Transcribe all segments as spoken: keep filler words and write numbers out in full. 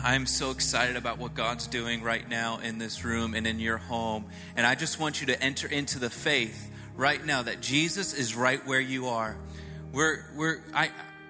I'm so excited about what God's doing right now in this room and in your home. And I just want you to enter into the faith right now that Jesus is right where you are. We're, we're, I,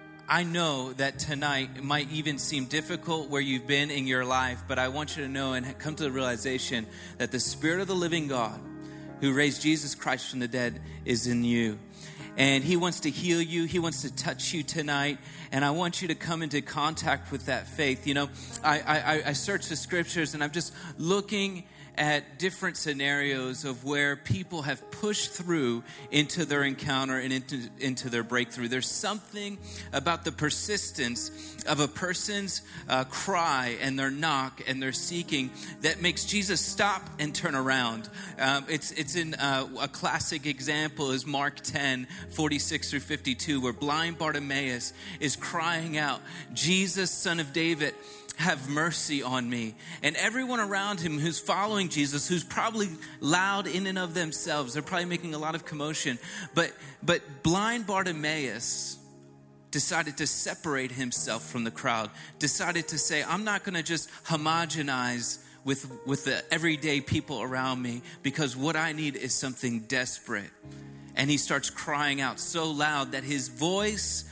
I know that tonight it might even seem difficult where you've been in your life, but I want you to know and come to the realization that the Spirit of the living God who raised Jesus Christ from the dead is in you. And he wants to heal you. He wants to touch you tonight. And I want you to come into contact with that faith. You know, I, I, I searched the scriptures and I'm just looking at different scenarios of where people have pushed through into their encounter and into, into their breakthrough. There's something about the persistence of a person's uh, cry and their knock and their seeking that makes Jesus stop and turn around. Um, it's it's in uh, a classic example is Mark ten, forty-six through fifty-two, where blind Bartimaeus is crying out, "Jesus, Son of David, have mercy on me." And everyone around him who's following Jesus, who's probably loud in and of themselves, they're probably making a lot of commotion. But but blind Bartimaeus decided to separate himself from the crowd, decided to say, I'm not going to just homogenize with, with the everyday people around me, because what I need is something desperate. And he starts crying out so loud that his voice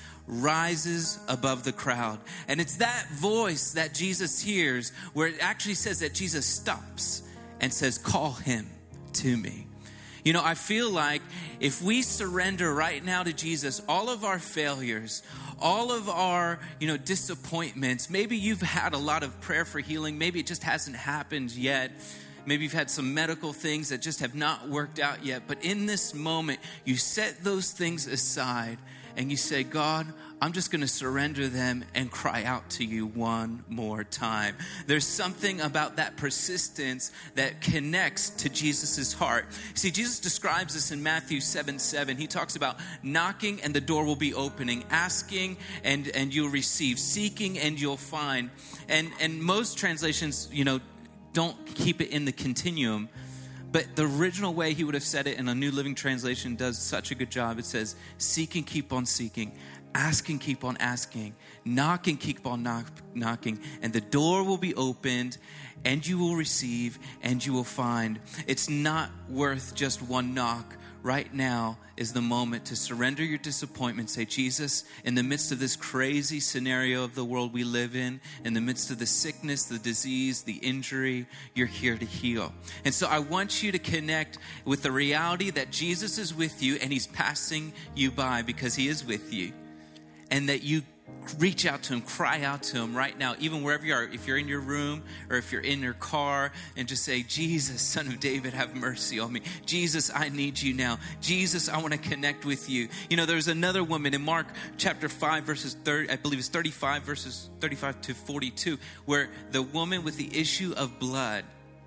rises above the crowd. And it's that voice that Jesus hears, where it actually says that Jesus stops and says, "Call him to me." You know, I feel like if we surrender right now to Jesus, all of our failures, all of our, you know, disappointments, maybe you've had a lot of prayer for healing, maybe it just hasn't happened yet. Maybe you've had some medical things that just have not worked out yet. But in this moment, you set those things aside and you say, God, I'm just going to surrender them and cry out to you one more time. There's something about that persistence that connects to Jesus' heart. See, Jesus describes this in Matthew seven seven. He talks about knocking and the door will be opening, asking and, and you'll receive, seeking and you'll find. And, and most translations, you know, don't keep it in the continuum. But the original way he would have said it in a New Living Translation does such a good job. It says, seek and keep on seeking, ask and keep on asking, knock and keep on knock, knocking, and the door will be opened, and you will receive, and you will find. It's not worth just one knock. Right now is the moment to surrender your disappointment. Say, Jesus, in the midst of this crazy scenario of the world we live in, in the midst of the sickness, the disease, the injury, you're here to heal. And so I want you to connect with the reality that Jesus is with you and he's passing you by because he is with you. And that you reach out to him, cry out to him right now, even wherever you are. If you're in your room or if you're in your car, and just say, Jesus, Son of David, have mercy on me. Jesus, I need you now. Jesus, I want to connect with you. You know, there's another woman in Mark chapter five, verses thirty, I believe it's thirty-five, verses thirty-five to forty-two, where the woman with the issue of blood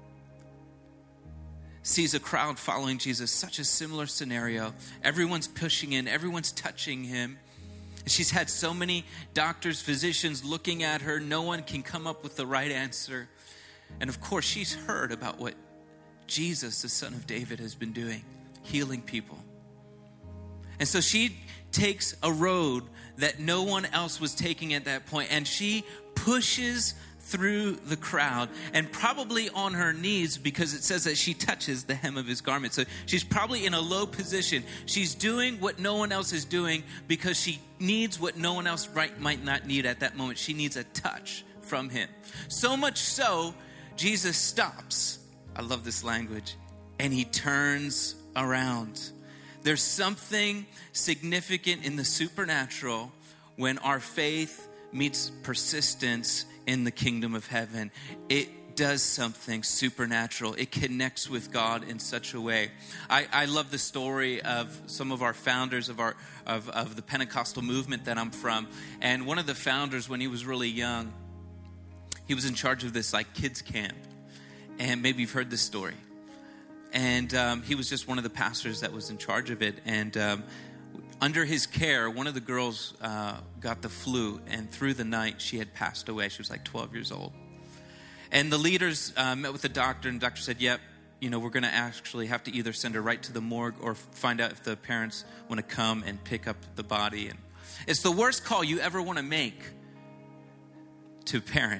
sees a crowd following Jesus. Such a similar scenario. Everyone's pushing in, everyone's touching him. She's had so many doctors, physicians looking at her. No one can come up with the right answer. And of course, she's heard about what Jesus, the Son of David, has been doing, healing people. And so she takes a road that no one else was taking at that point, and she pushes through the crowd, and probably on her knees, because it says that she touches the hem of his garment. So she's probably in a low position. She's doing what no one else is doing because she needs what no one else right, might not need at that moment. She needs a touch from him. So much so, Jesus stops. I love this language. And he turns around. There's something significant in the supernatural when our faith meets persistence in the kingdom of heaven. It does something supernatural. It connects with God in such a way. I, I love the story of some of our founders of our of, of the Pentecostal movement that I'm from. And one of the founders, when he was really young, he was in charge of this like kids camp. And maybe you've heard this story. And um, he was just one of the pastors that was in charge of it. And um, under his care, one of the girls uh, got the flu, and through the night, she had passed away. She was like twelve years old. And the leaders uh, met with the doctor, and the doctor said, yep, you know, we're going to actually have to either send her right to the morgue or find out if the parents want to come and pick up the body. And it's the worst call you ever want to make to parent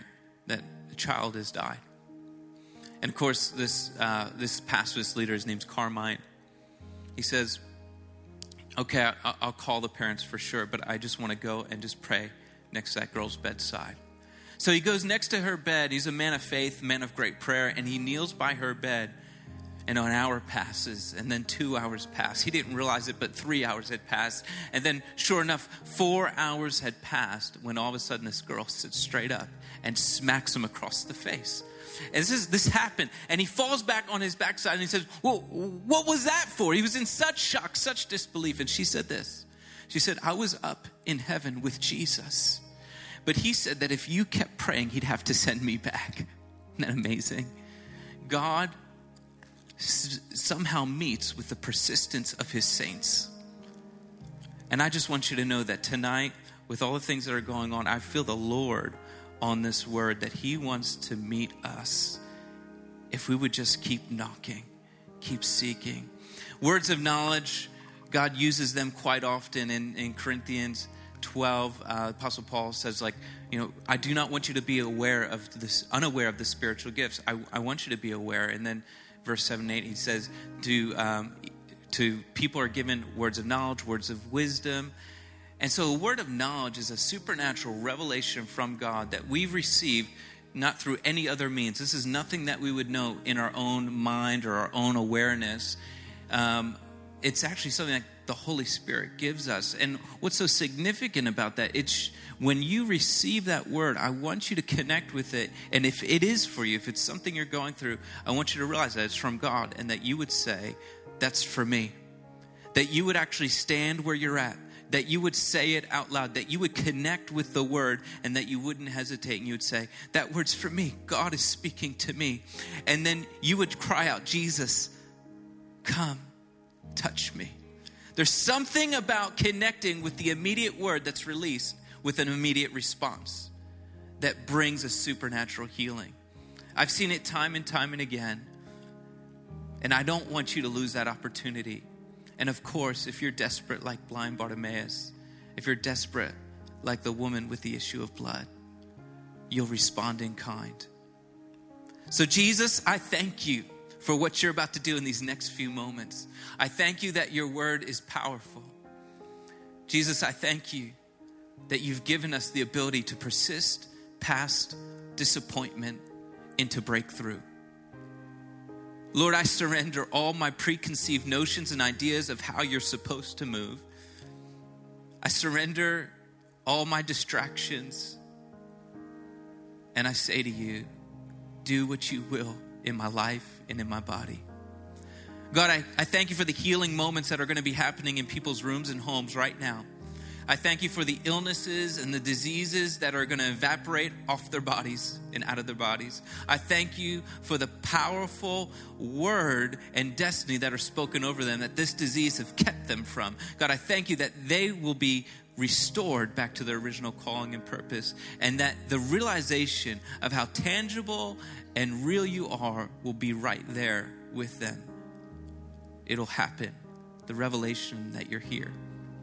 that a child has died. And of course, this uh, this pastor's leader, his name's Carmine. He says, okay, I, I'll call the parents for sure, but I just want to go and just pray next to that girl's bedside. So he goes next to her bed. He's a man of faith, man of great prayer, and he kneels by her bed. And an hour passes, and then two hours pass. He didn't realize it, but three hours had passed. And then, sure enough, four hours had passed when all of a sudden this girl sits straight up and smacks him across the face. And this is, this happened, and he falls back on his backside, and he says, well, what was that for? He was in such shock, such disbelief. And she said this. She said, I was up in heaven with Jesus. But he said that if you kept praying, he'd have to send me back. Isn't that amazing? God somehow meets with the persistence of his saints. And I just want you to know that tonight, with all the things that are going on, I feel the Lord on this word that he wants to meet us if we would just keep knocking, keep seeking. Words of knowledge, God uses them quite often in, in Corinthians twelve. Uh, Apostle Paul says, like, you know, I do not want you to be aware of this, unaware of the spiritual gifts. I, I want you to be aware. And then verse seven and eight, he says, to, um, to people are given words of knowledge, words of wisdom. And so a word of knowledge is a supernatural revelation from God that we've received not through any other means. This is nothing that we would know in our own mind or our own awareness. Um, it's actually something that the Holy Spirit gives us. And what's so significant about that, it's when you receive that word, I want you to connect with it. And if it is for you, if it's something you're going through, I want you to realize that it's from God and that you would say, that's for me. That you would actually stand where you're at. That you would say it out loud. That you would connect with the word and that you wouldn't hesitate. And you would say, that word's for me. God is speaking to me. And then you would cry out, Jesus, come, touch me. There's something about connecting with the immediate word that's released with an immediate response that brings a supernatural healing. I've seen it time and time and again. And I don't want you to lose that opportunity. And of course, if you're desperate like blind Bartimaeus, if you're desperate like the woman with the issue of blood, you'll respond in kind. So Jesus, I thank you for what you're about to do in these next few moments. I thank you that your word is powerful. Jesus, I thank you that you've given us the ability to persist past disappointment into breakthrough. Lord, I surrender all my preconceived notions and ideas of how you're supposed to move. I surrender all my distractions. And I say to you, do what you will in my life and in my body. God, I, I thank you for the healing moments that are going to be happening in people's rooms and homes right now. I thank you for the illnesses and the diseases that are going to evaporate off their bodies and out of their bodies. I thank you for the powerful word and destiny that are spoken over them, that this disease have kept them from. God, I thank you that they will be restored back to their original calling and purpose, and that the realization of how tangible and real you are will be right there with them. It'll happen. The revelation that you're here.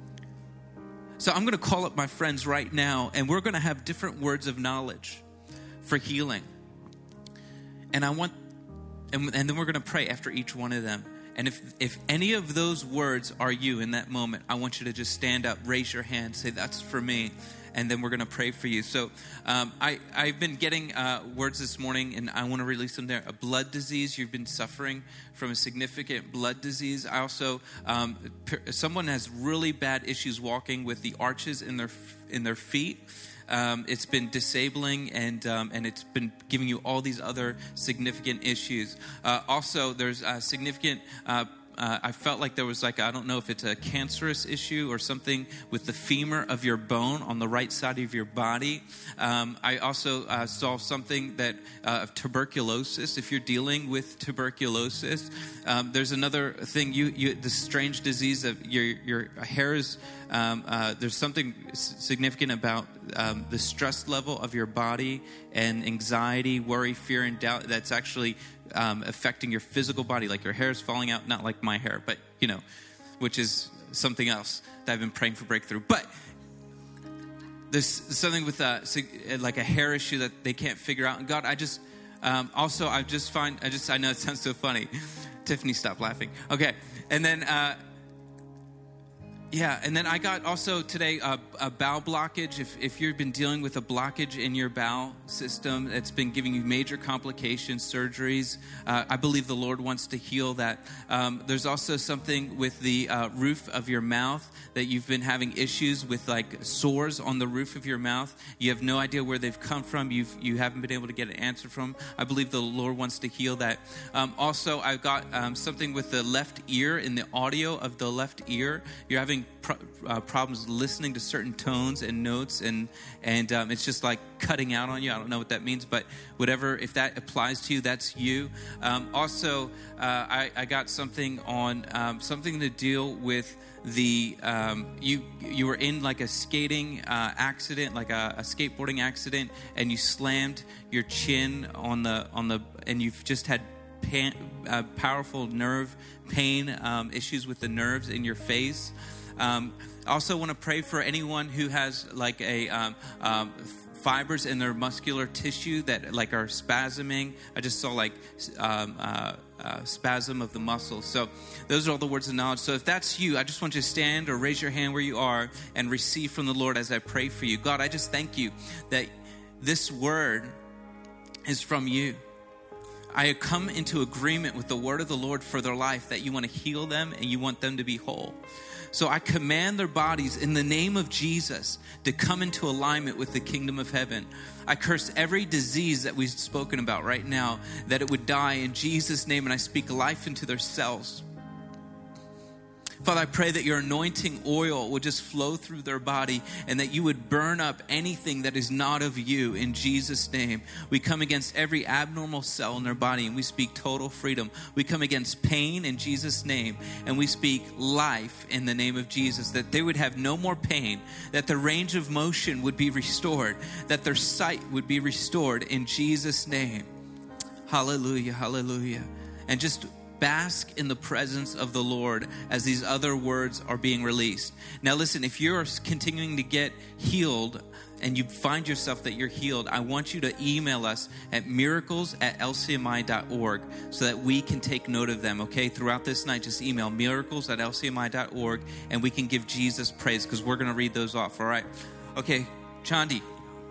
So I'm going to call up my friends right now, and we're going to have different words of knowledge for healing. And I want, and, and then we're going to pray after each one of them. And if, if any of those words are you in that moment, I want you to just stand up, raise your hand, say, that's for me. And then we're going to pray for you. So um, I, I've been getting uh, words this morning, and I want to release them there. A blood disease. You've been suffering from a significant blood disease. I also, um, someone has really bad issues walking with the arches in their in their feet. Um, it's been disabling, and um, and it's been giving you all these other significant issues. Uh, also, there's a significant uh Uh, I felt like there was like, I don't know if it's a cancerous issue or something with the femur of your bone on the right side of your body. Um, I also uh, saw something that uh, of tuberculosis. If you're dealing with tuberculosis, um, there's another thing, you, you the strange disease of your, your hair is, um, uh, there's something significant about um, the stress level of your body and anxiety, worry, fear, and doubt that's actually Um, affecting your physical body, like your hair is falling out, not like my hair, but, you know, which is something else that I've been praying for breakthrough. But there's something with a, like a hair issue that they can't figure out. And God, I just, um, also, I just find, I just, I know it sounds so funny. Tiffany, stop laughing. Okay. And then, uh, yeah, and then I got also today a, a bowel blockage. If if you've been dealing with a blockage in your bowel system, it's been giving you major complications, surgeries. Uh, I believe the Lord wants to heal that. Um, there's also something with the uh, roof of your mouth that you've been having issues with, like sores on the roof of your mouth. You have no idea where they've come from. You've you haven't been able to get an answer from. I believe the Lord wants to heal that. Um, also, I've got um, something with the left ear, in the audio of the left ear. You're having Pro- uh, problems listening to certain tones and notes, and and um, it's just like cutting out on you. I don't know what that means, but whatever, if that applies to you, that's you. Um, also, uh, I, I got something on um, something to deal with the um, you you were in like a skating uh, accident, like a, a skateboarding accident, and you slammed your chin on the on the, and you've just had pan, uh, powerful nerve pain um, issues with the nerves in your face. Um, I also want to pray for anyone who has like a um, um, fibers in their muscular tissue that like are spasming. I just saw like um, uh, uh, spasm of the muscles. So those are all the words of knowledge. So if that's you, I just want you to stand or raise your hand where you are and receive from the Lord as I pray for you. God, I just thank you that this word is from you. I come into agreement with the word of the Lord for their life, that you want to heal them and you want them to be whole. So I command their bodies in the name of Jesus to come into alignment with the kingdom of heaven. I curse every disease that we've spoken about right now, that it would die in Jesus' name, and I speak life into their cells. Father, I pray that your anointing oil would just flow through their body, and that you would burn up anything that is not of you in Jesus' name. We come against every abnormal cell in their body, and we speak total freedom. We come against pain in Jesus' name, and we speak life in the name of Jesus, that they would have no more pain, that their range of motion would be restored, that their sight would be restored in Jesus' name. Hallelujah, hallelujah. And just bask in the presence of the Lord as these other words are being released. Now listen, if you're continuing to get healed and you find yourself that you're healed, I want you to email us at miracles at l c m i dot org so that we can take note of them, okay? Throughout this night, just email miracles at l c m i dot org and we can give Jesus praise, because we're going to read those off, all right? Okay, Chandi.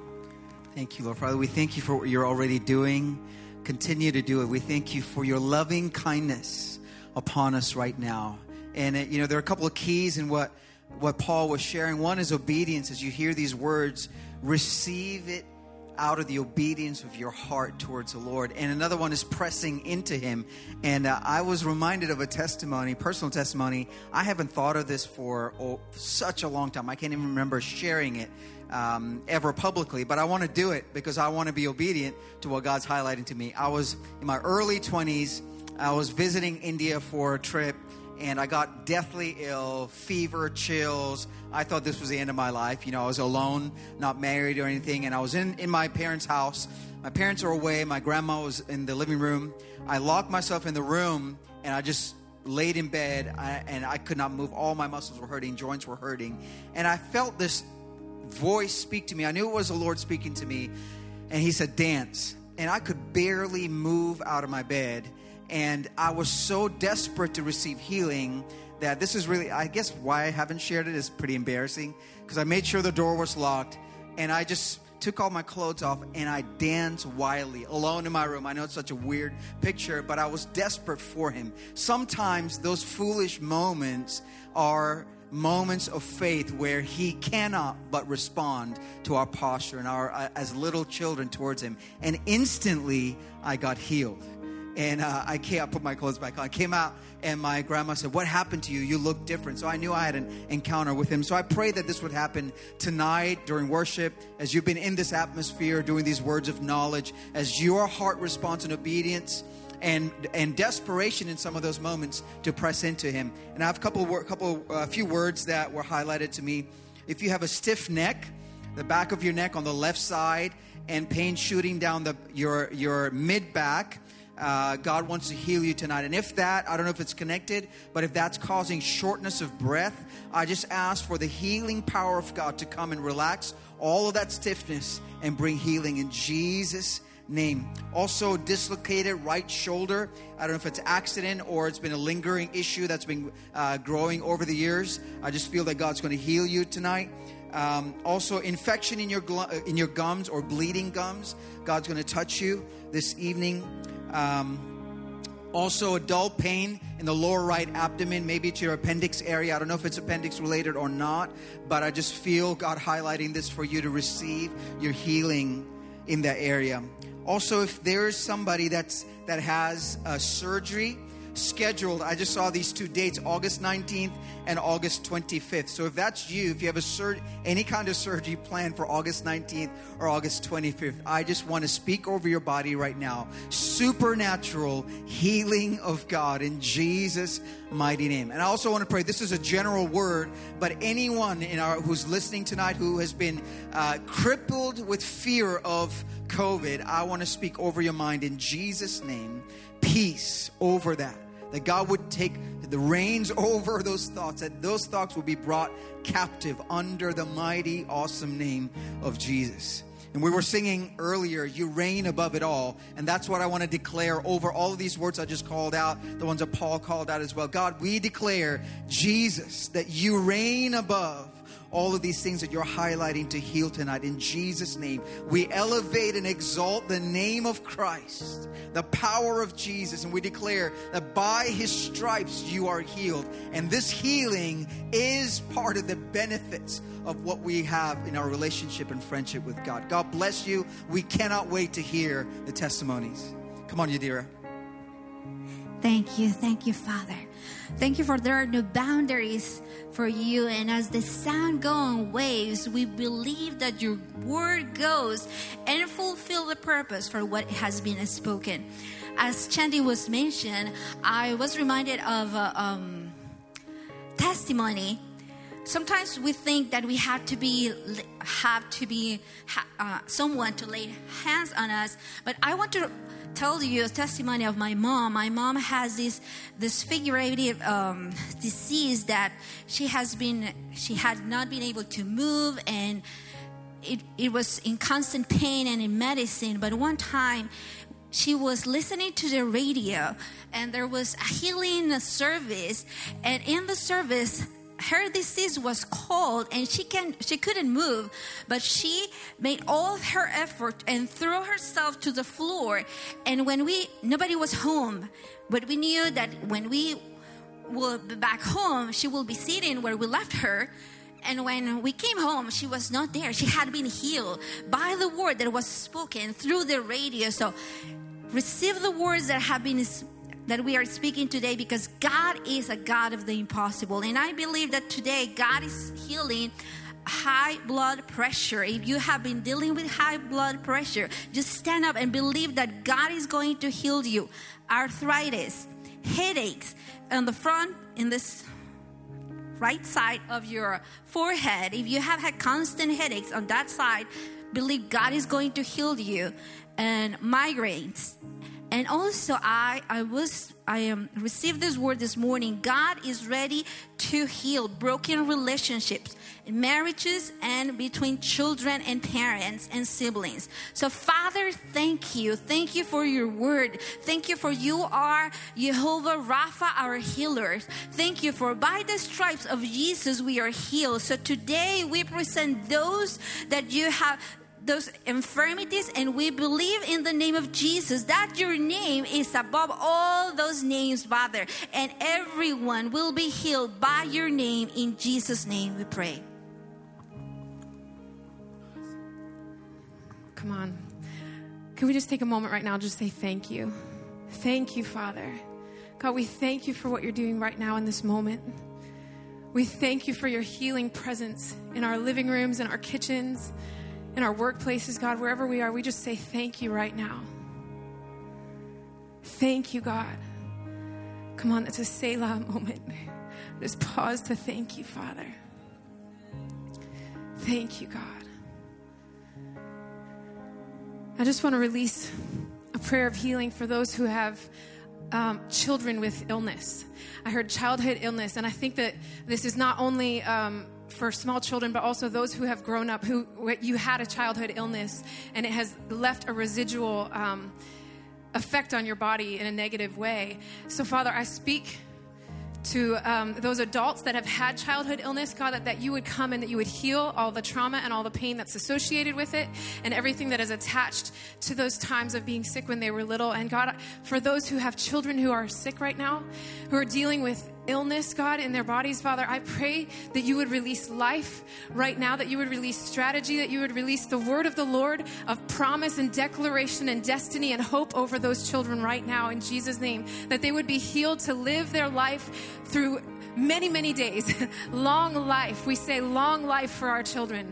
Thank you, Lord. Father, we thank you for what you're already doing. Continue to do it. We thank you for your loving kindness upon us right now. And, it, you know, there are a couple of keys in what, what Paul was sharing. One is obedience. As you hear these words, receive it out of the obedience of your heart towards the Lord. And another one is pressing into him. And uh, I was reminded of a testimony, personal testimony. I haven't thought of this for oh, such a long time. I can't even remember sharing it um, ever publicly. But I want to do it because I want to be obedient to what God's highlighting to me. I was in my early twenties. I was visiting India for a trip. And I got deathly ill, fever, chills. I thought this was the end of my life. You know, I was alone, not married or anything. And I was in, in my parents' house. My parents are away. My grandma was in the living room. I locked myself in the room, and I just laid in bed. I, and I could not move. All my muscles were hurting. Joints were hurting. And I felt this voice speak to me. I knew it was the Lord speaking to me. And he said, dance. And I could barely move out of my bed. And I was so desperate to receive healing that this is really, I guess why I haven't shared it is pretty embarrassing. Because I made sure the door was locked. And I just took all my clothes off and I danced wildly alone in my room. I know it's such a weird picture, but I was desperate for him. Sometimes those foolish moments are moments of faith where he cannot but respond to our posture and our uh, as little children towards him. And instantly I got healed. And uh, I came, I put my clothes back on. I came out, and my grandma said, what happened to you? You look different. So I knew I had an encounter with him. So I pray that this would happen tonight during worship, as you've been in this atmosphere, doing these words of knowledge, as your heart responds in obedience and and desperation in some of those moments to press into him. And I have a couple, couple, a uh, few words that were highlighted to me. If you have a stiff neck, the back of your neck on the left side, and pain shooting down the your your mid back. Uh, God wants to heal you tonight. And if that, I don't know if it's connected, but if that's causing shortness of breath, I just ask for the healing power of God to come and relax all of that stiffness and bring healing in Jesus' name. Also, dislocated right shoulder. I don't know if it's accident or it's been a lingering issue that's been uh, growing over the years. I just feel that God's going to heal you tonight. Um, also, infection in your gl- in your gums or bleeding gums. God's going to touch you this evening. Um, also, a dull pain in the lower right abdomen, maybe to your appendix area. I don't know if it's appendix related or not, but I just feel God highlighting this for you to receive your healing in that area. Also, if there is somebody that's that has a surgery scheduled, I just saw these two dates, August nineteenth and August twenty-fifth. So if that's you, if you have a sur- any kind of surgery planned for August nineteenth or August twenty-fifth, I just want to speak over your body right now. Supernatural healing of God in Jesus' mighty name. And I also want to pray, this is a general word, but anyone in our who's listening tonight who has been uh, crippled with fear of COVID, I want to speak over your mind in Jesus' name. Peace over that. That God would take the reins over those thoughts. That those thoughts will be brought captive under the mighty, awesome name of Jesus. And we were singing earlier, you reign above it all. And that's what I want to declare over all of these words I just called out. The ones that Paul called out as well. God, we declare, Jesus, that you reign above all of these things that you're highlighting to heal tonight. In Jesus' name, we elevate and exalt the name of Christ, the power of Jesus. And we declare that by his stripes you are healed. And this healing is part of the benefits of what we have in our relationship and friendship with God. God bless you. We cannot wait to hear the testimonies. Come on, Yadira. Thank you. Thank you, Father. Thank you for there are no boundaries for you. And as the sound goes on waves, we believe that your word goes and fulfill the purpose for what has been spoken. As Chandy was mentioned, I was reminded of a um, testimony. Sometimes we think that we have to be have to be uh, someone to lay hands on us, but I want to tell you a testimony of my mom. My mom has this this figurative um, disease that she has been she had not been able to move, and it it was in constant pain and in medicine. But one time she was listening to the radio, and there was a healing service, and in the service her disease was cold, and she can she couldn't move, but she made all of her effort and threw herself to the floor. And when we nobody was home, but we knew that when we will be back home, she will be sitting where we left her. And when we came home, she was not there. She had been healed by the word that was spoken through the radio. So receive the words that have been that we are speaking today, because God is a God of the impossible. And I believe that today God is healing high blood pressure. If you have been dealing with high blood pressure, just stand up and believe that God is going to heal you. Arthritis, headaches on the front, in this right side of your forehead. If you have had constant headaches on that side, believe God is going to heal you. And migraines. And also, I I was I um, received this word this morning. God is ready to heal broken relationships, marriages, and between children and parents and siblings. So, Father, thank you. Thank you for your word. Thank you for you are Jehovah Rapha, our healer. Thank you for by the stripes of Jesus we are healed. So today we present those that you have, those infirmities, and we believe in the name of Jesus that your name is above all those names, Father, and everyone will be healed by your name. In Jesus' name we pray. Come on. Can we just take a moment right now and just say thank you? Thank you, Father. God, we thank you for what you're doing right now in this moment. We thank you for your healing presence in our living rooms, in our kitchens, in our workplaces, God, wherever we are. We just say thank you right now. Thank you, God. Come on, it's a Selah moment. Just pause to thank you, Father. Thank you, God. I just want to release a a prayer of healing for those who have um, children with illness. I heard childhood illness, and I think that this is not only um, for small children, but also those who have grown up, who you had a childhood illness, and it has left a residual um, effect on your body in a negative way. So, Father, I speak to um, those adults that have had childhood illness, God, that, that you would come and that you would heal all the trauma and all the pain that's associated with it and everything that is attached to those times of being sick when they were little. And God, for those who have children who are sick right now, who are dealing with illness, God, in their bodies, Father, I pray that you would release life right now, that you would release strategy, that you would release the word of the Lord of promise and declaration and destiny and hope over those children right now in Jesus' name, that they would be healed to live their life through many, many days. Long life. We say long life for our children.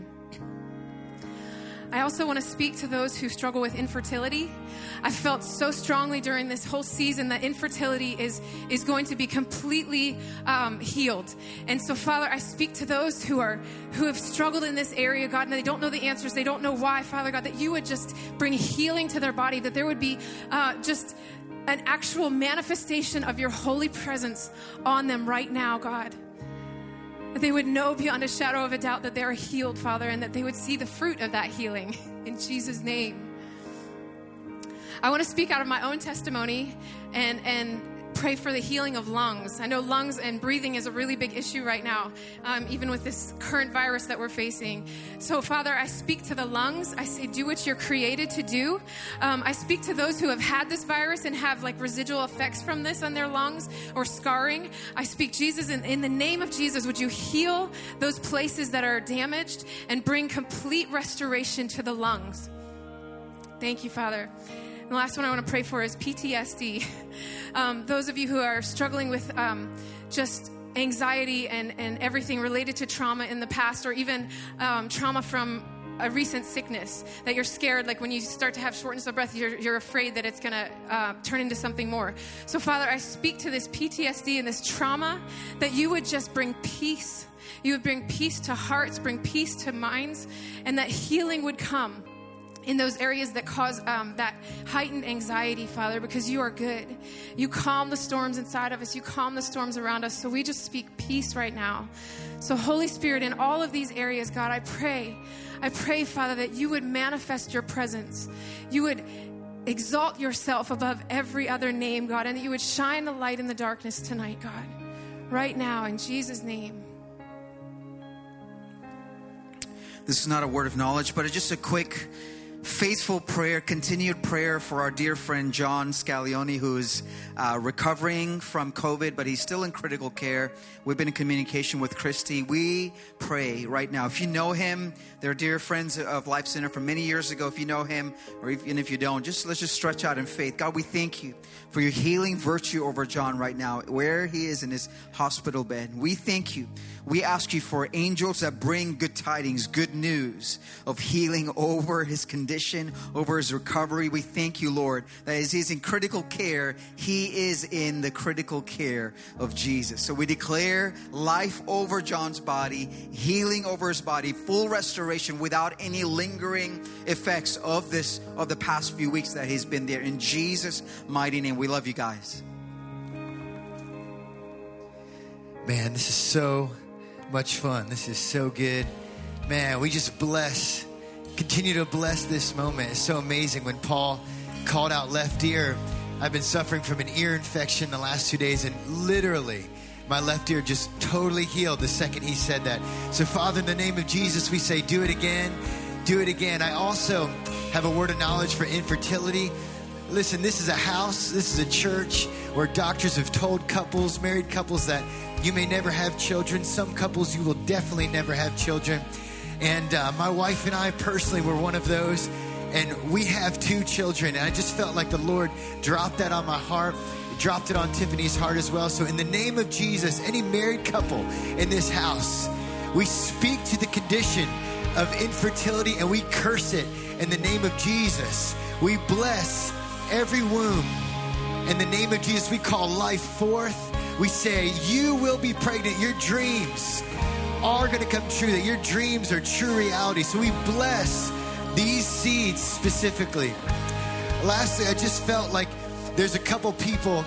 I also want to speak to those who struggle with infertility. I felt so strongly during this whole season that infertility is, is going to be completely um, healed. And so, Father, I speak to those who are who have struggled in this area, God, and they don't know the answers, they don't know why, Father God, that you would just bring healing to their body, that there would be uh, just an actual manifestation of your holy presence on them right now, God. That they would know beyond a shadow of a doubt that they are healed, Father, and that they would see the fruit of that healing in Jesus' name. I want to speak out of my own testimony and, and pray for the healing of lungs. I know lungs and breathing is a really big issue right now, um, even with this current virus that we're facing. So, Father, I speak to the lungs. I say, do what you're created to do. Um, I speak to those who have had this virus and have like residual effects from this on their lungs or scarring. I speak, Jesus, in, in the name of Jesus, would you heal those places that are damaged and bring complete restoration to the lungs? Thank you, Father. And the last one I want to pray for is P T S D. Um, those of you who are struggling with um, just anxiety and, and everything related to trauma in the past, or even um, trauma from a recent sickness, that you're scared, like when you start to have shortness of breath, you're, you're afraid that it's going to uh, turn into something more. So, Father, I speak to this P T S D and this trauma, that you would just bring peace. You would bring peace to hearts, bring peace to minds, and that healing would come in those areas that cause um, that heightened anxiety, Father, because you are good. You calm the storms inside of us. You calm the storms around us. So we just speak peace right now. So Holy Spirit, in all of these areas, God, I pray, I pray, Father, that you would manifest your presence. You would exalt yourself above every other name, God, and that you would shine the light in the darkness tonight, God, right now, in Jesus' name. This is not a word of knowledge, but it's just a quick faithful prayer, continued prayer for our dear friend John Scaglione, who is uh, recovering from COVID, but he's still in critical care. We've been in communication with Christy. We pray right now. If you know him, they're dear friends of Life Center from many years ago. If you know him, or even if you don't, just let's just stretch out in faith. God, we thank you for your healing virtue over John right now, where he is in his hospital bed. We thank you. We ask you for angels that bring good tidings, good news of healing over his condition, over his recovery. We thank you, Lord, that as he's in critical care, he is in the critical care of Jesus. So we declare life over John's body, healing over his body, full restoration without any lingering effects of this, of the past few weeks that he's been there. In Jesus' mighty name, we love you guys. Man, this is so much fun. This is so good. Man, we just bless, continue to bless this moment. It's so amazing. When Paul called out left ear, I've been suffering from an ear infection the last two days, and literally my left ear just totally healed the second he said that. So, Father, in the name of Jesus, we say, do it again, do it again. I also have a word of knowledge for infertility. Listen, this is a house, this is a church where doctors have told couples, married couples, that you may never have children. Some couples, you will definitely never have children. And uh, my wife and I personally were one of those. And we have two children. And I just felt like the Lord dropped that on my heart. Dropped it on Tiffany's heart as well. So in the name of Jesus, any married couple in this house, we speak to the condition of infertility and we curse it in the name of Jesus. We bless every womb. In the name of Jesus, we call life forth. We say, you will be pregnant. Your dreams are going to come true, that your dreams are true reality. So we bless these seeds specifically. lastly, I just felt like there's a couple people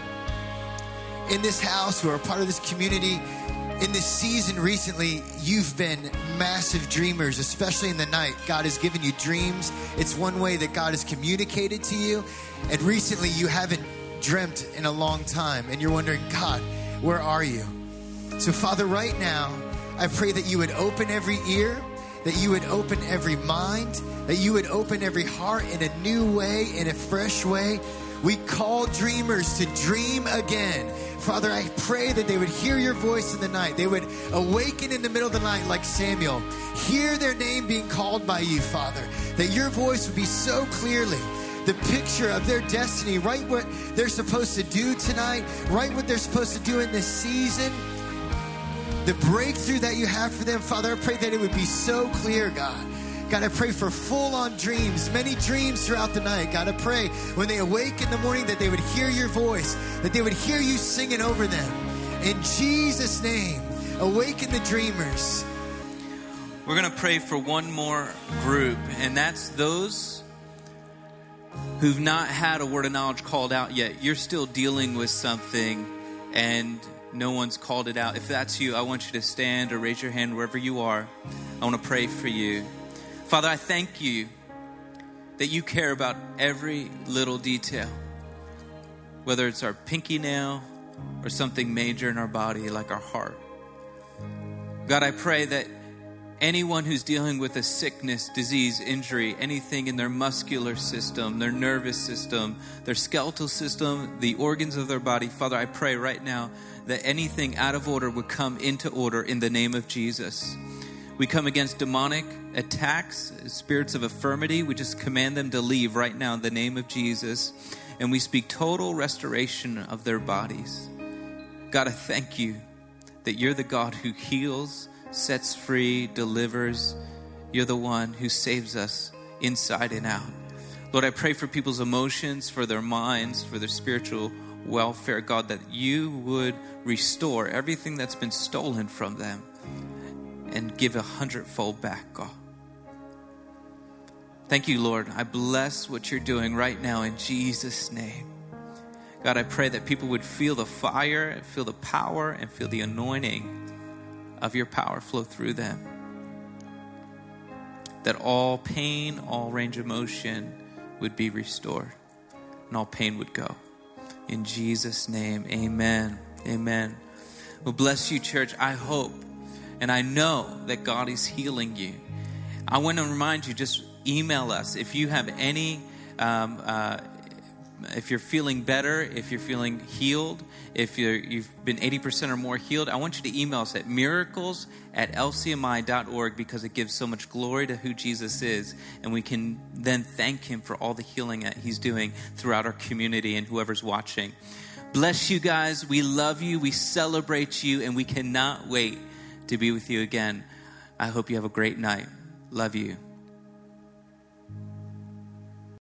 in this house who are part of this community. In this season recently, you've been massive dreamers, especially in the night. God has given you dreams. It's one way that God has communicated to you. And recently, you haven't dreamt in a long time. And you're wondering, God, where are you? So, Father, right now, I pray that you would open every ear, that you would open every mind, that you would open every heart in a new way, in a fresh way. We call dreamers to dream again. Father, I pray that they would hear your voice in the night. They would awaken in the middle of the night like Samuel. Hear their name being called by you, Father. That your voice would be so clearly the picture of their destiny, right what they're supposed to do tonight, right what they're supposed to do in this season. The breakthrough that you have for them, Father, I pray that it would be so clear, God. God, I pray for full-on dreams, many dreams throughout the night. God, I pray when they awake in the morning that they would hear your voice, that they would hear you singing over them. In Jesus' name, awaken the dreamers. We're going to pray for one more group, and that's those who've not had a word of knowledge called out yet. You're still dealing with something, and no one's called it out. If that's you, I want you to stand or raise your hand wherever you are. I want to pray for you. Father, I thank you that you care about every little detail, whether it's our pinky nail or something major in our body like our heart. God, I pray that anyone who's dealing with a sickness, disease, injury, anything in their muscular system, their nervous system, their skeletal system, the organs of their body, Father, I pray right now that anything out of order would come into order in the name of Jesus. We come against demonic attacks, spirits of infirmity. We just command them to leave right now in the name of Jesus. And we speak total restoration of their bodies. God, I thank you that you're the God who heals, sets free, delivers. You're the one who saves us inside and out. Lord, I pray for people's emotions, for their minds, for their spiritual welfare. God, that you would restore everything that's been stolen from them and give a hundredfold back, God. Thank you, Lord. I bless what you're doing right now in Jesus' name. God, I pray that people would feel the fire, feel the power, and feel the anointing of your power flow through them. That all pain, all range of motion would be restored, and all pain would go. In Jesus' name, amen. Amen. Well, bless you, church. I hope and I know that God is healing you. I want to remind you, just email us if you have any, um, uh, if you're feeling better, if you're feeling healed, if you're, you've been eighty percent or more healed. I want you to email us at miracles at l c m i dot org because it gives so much glory to who Jesus is. And we can then thank him for all the healing that he's doing throughout our community and whoever's watching. Bless you guys. We love you. We celebrate you. And we cannot wait to be with you again. I hope you have a great night. Love you.